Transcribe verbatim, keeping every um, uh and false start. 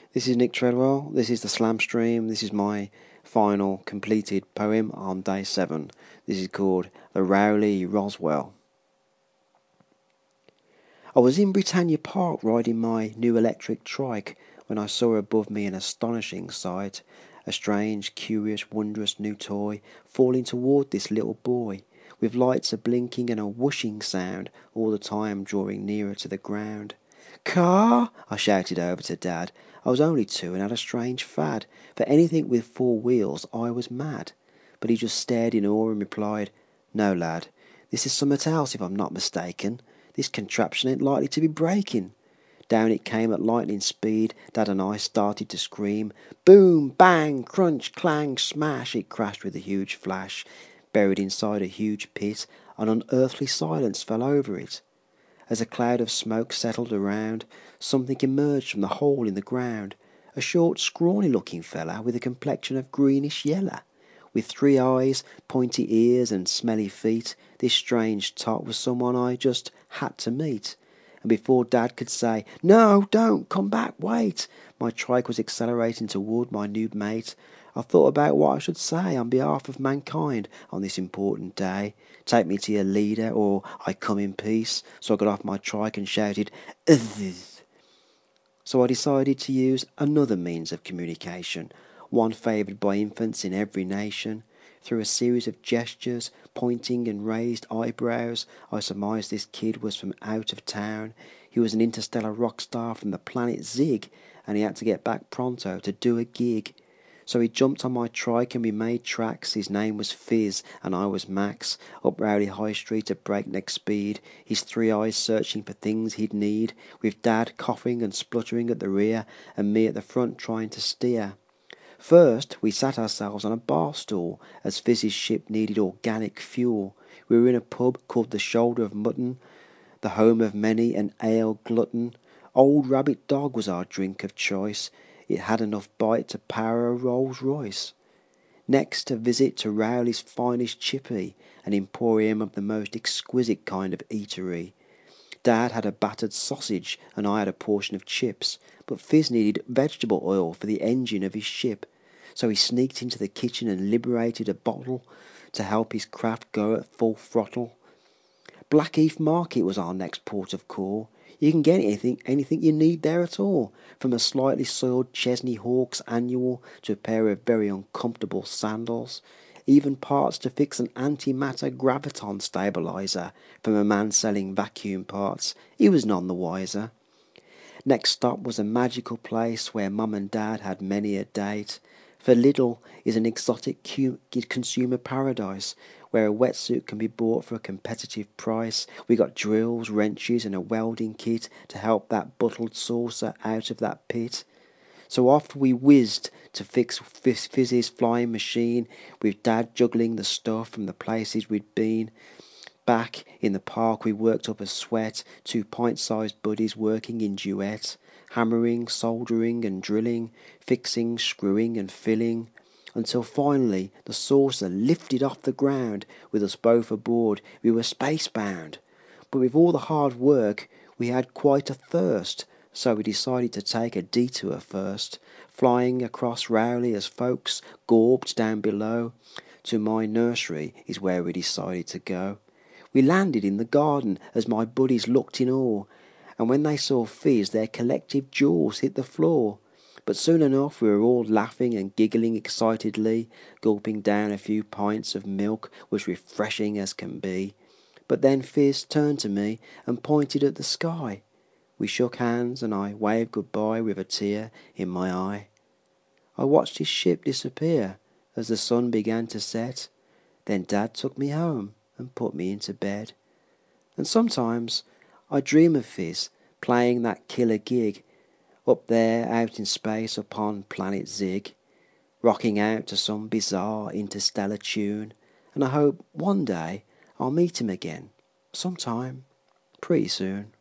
This is Nick Treadwell, this is the Slam Stream, this is my final completed poem on day seven. This is called The Rowley Roswell. I was in Britannia Park riding my new electric trike when I saw above me an astonishing sight, a strange, curious, wondrous new toy falling toward this little boy, with lights a blinking and a whooshing sound all the time drawing nearer to the ground. "Car!" I shouted over to Dad. I was only two and had a strange fad. For anything with four wheels I was mad. But he just stared in awe and replied, "No, lad, this is summat else if I'm not mistaken. This contraption ain't likely to be breaking." Down it came at lightning speed. Dad and I started to scream. Boom, bang, crunch, clang, smash, it crashed with a huge flash. Buried inside a huge pit, an unearthly silence fell over it. As a cloud of smoke settled around, something emerged from the hole in the ground. A short, scrawny-looking fella with a complexion of greenish yellow. With three eyes, pointy ears and smelly feet, this strange tot was someone I just had to meet. And before Dad could say, "No, don't, come back, wait," my trike was accelerating toward my new mate. I thought about what I should say on behalf of mankind on this important day. Take me to your leader, or I come in peace. So I got off my trike and shouted, "Ugh." So I decided to use another means of communication, one favoured by infants in every nation. Through a series of gestures, pointing and raised eyebrows, I surmised this kid was from out of town. He was an interstellar rock star from the planet Zig, and he had to get back pronto to do a gig. So he jumped on my trike and we made tracks. His name was Fizz and I was Max. Up Rowley High Street at breakneck speed, his three eyes searching for things he'd need, with Dad coughing and spluttering at the rear and me at the front trying to steer. First, we sat ourselves on a bar stool, as Fizz's ship needed organic fuel. We were in a pub called the Shoulder of Mutton, the home of many an ale glutton. Old Rabbit Dog was our drink of choice. It had enough bite to power a Rolls Royce. Next, a visit to Rowley's finest chippy, an emporium of the most exquisite kind of eatery. Dad had a battered sausage and I had a portion of chips, but Fizz needed vegetable oil for the engine of his ship, so he sneaked into the kitchen and liberated a bottle to help his craft go at full throttle. Blackheath Market was our next port of call. You can get anything, anything you need there at all, from a slightly soiled Chesney Hawkes annual to a pair of very uncomfortable sandals, even parts to fix an antimatter graviton stabilizer from a man selling vacuum parts. He was none the wiser. Next stop was a magical place where Mum and Dad had many a date. For Lidl is an exotic consumer paradise where a wetsuit can be bought for a competitive price. We got drills, wrenches and a welding kit to help that bottled saucer out of that pit. So off we whizzed to fix Fizz's flying machine, with Dad juggling the stuff from the places we'd been. Back in the park we worked up a sweat, two pint-sized buddies working in duet, hammering, soldering and drilling, fixing, screwing and filling, until finally the saucer lifted off the ground with us both aboard. We were spacebound. But with all the hard work we had quite a thirst, so we decided to take a detour first, flying across Rowley as folks gorbed down below. To my nursery is where we decided to go. We landed in the garden as my buddies looked in awe, and when they saw Fizz their collective jaws hit the floor. But soon enough we were all laughing and giggling excitedly. Gulping down a few pints of milk was refreshing as can be. But then Fizz turned to me and pointed at the sky. We shook hands and I waved goodbye with a tear in my eye. I watched his ship disappear as the sun began to set. Then Dad took me home and put me into bed. And sometimes I dream of Fizz playing that killer gig up there out in space upon planet Zig, rocking out to some bizarre interstellar tune, and I hope one day I'll meet him again, sometime, pretty soon.